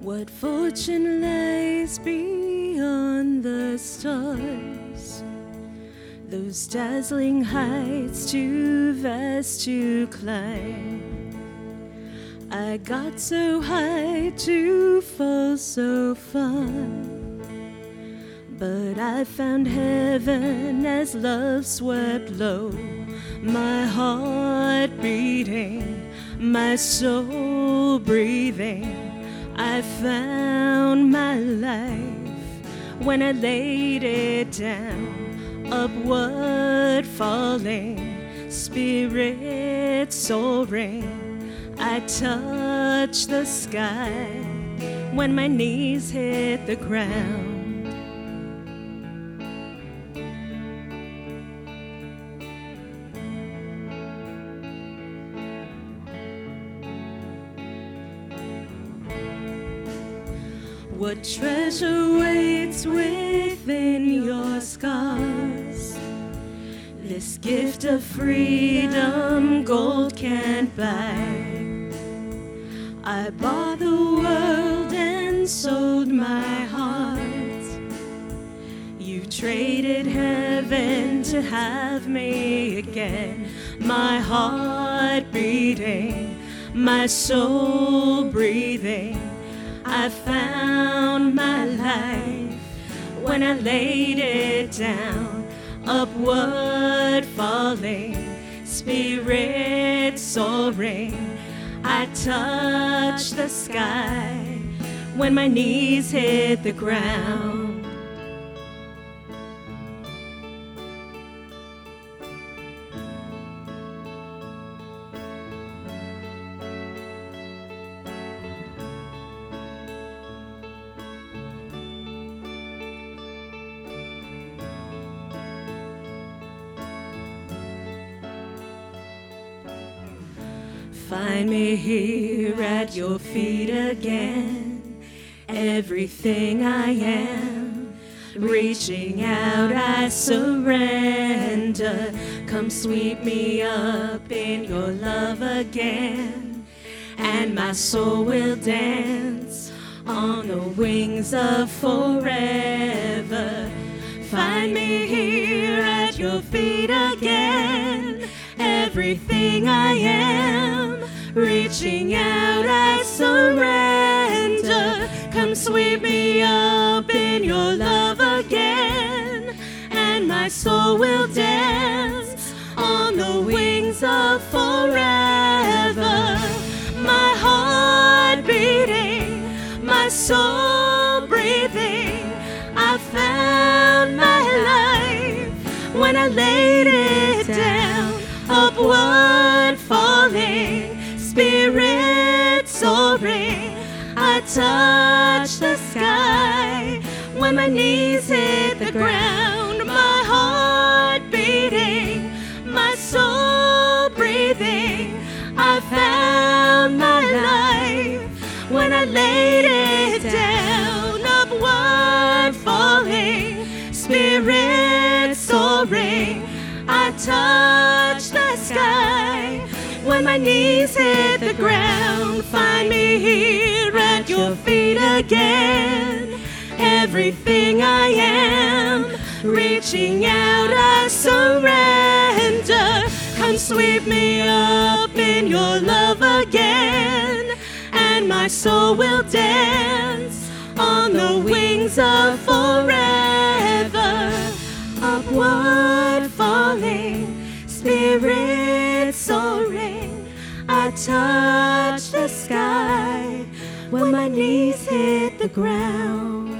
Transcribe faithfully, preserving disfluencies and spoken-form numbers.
What fortune lies beyond the stars? Those dazzling heights too vast to climb. I got so high to fall so far, but I found heaven as love swept low. My heart beating, my soul breathing. I found my life when I laid it down. Upward falling, spirit soaring. I touched the sky when my knees hit the ground. What treasure waits within your scars? This gift of freedom gold can't buy. I bought the world and sold my heart. You traded heaven to have me again. My heart beating, my soul breathing. I found my life when I laid it down. Upward falling, spirit soaring. I touched the sky when my knees hit the ground. Find me here at your feet again. Everything I am, reaching out I surrender. Come sweep me up in your love again, and my soul will dance on the wings of forever. Find me here at your feet again. Everything I am, reaching out I surrender. Come sweep me up in your love again, and my soul will dance on the wings of forever. My heart beating, my soul breathing. I found my life when I laid it down. Upward falling, spirit soaring. I touched the sky when my knees hit the ground. My heart beating, my soul breathing. I found my life when I laid it down. Upward falling, spirit soaring. I touched the sky when my knees hit the ground. Find me here at your feet again. Everything I am, reaching out I surrender. Come sweep me up in your love again, and my soul will dance on the wings of forever. Upward falling, spirit soaring. I touch the sky when my knees hit the ground.